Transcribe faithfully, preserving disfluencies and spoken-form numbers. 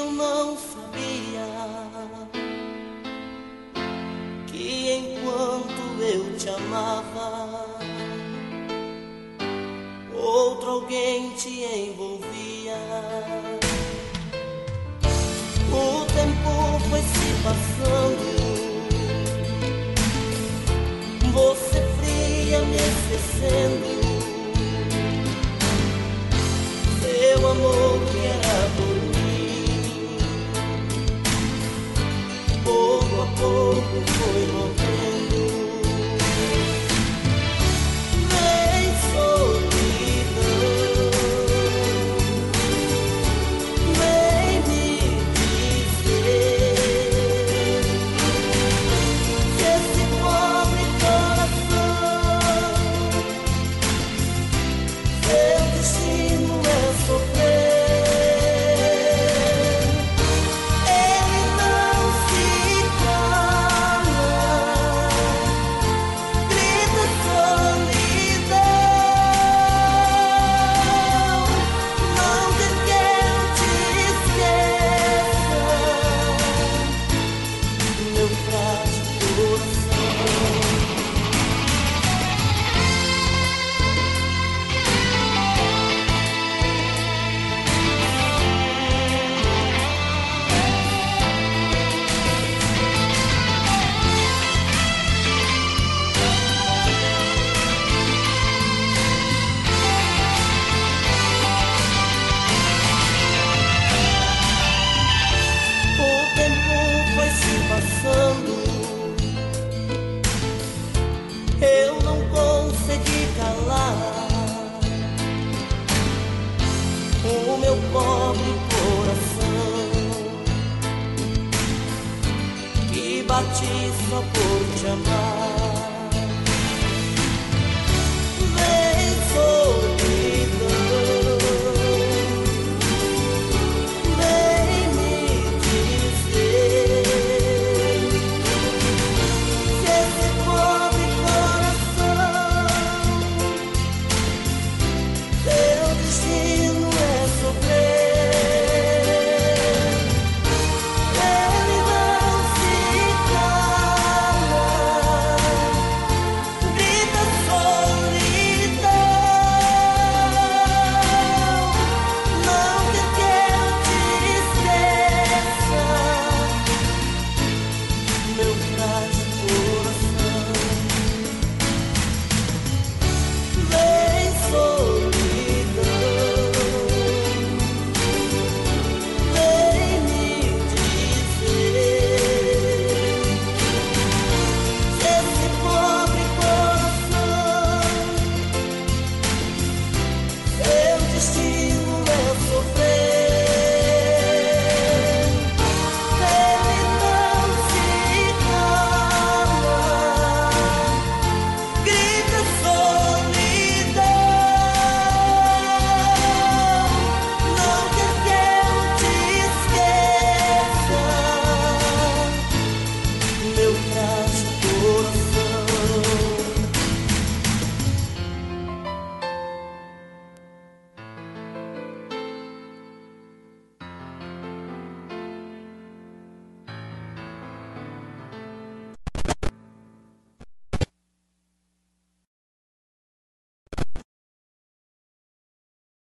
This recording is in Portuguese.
eu não sabia que enquanto eu te amava, outro alguém te envolvia. O tempo foi se passando, você fria me esquecendo. Seu amor que era por mim, pouco a pouco foi morrendo. Vem solidão, vem me dizer que esse pobre coração, seu destino é sofrer. Ele não se cala, grita solidão. Não quer que eu te esqueça, meu frágil coração. O tempo foi se passando, eu não consegui calar o meu pobre coração que bati só por te amar.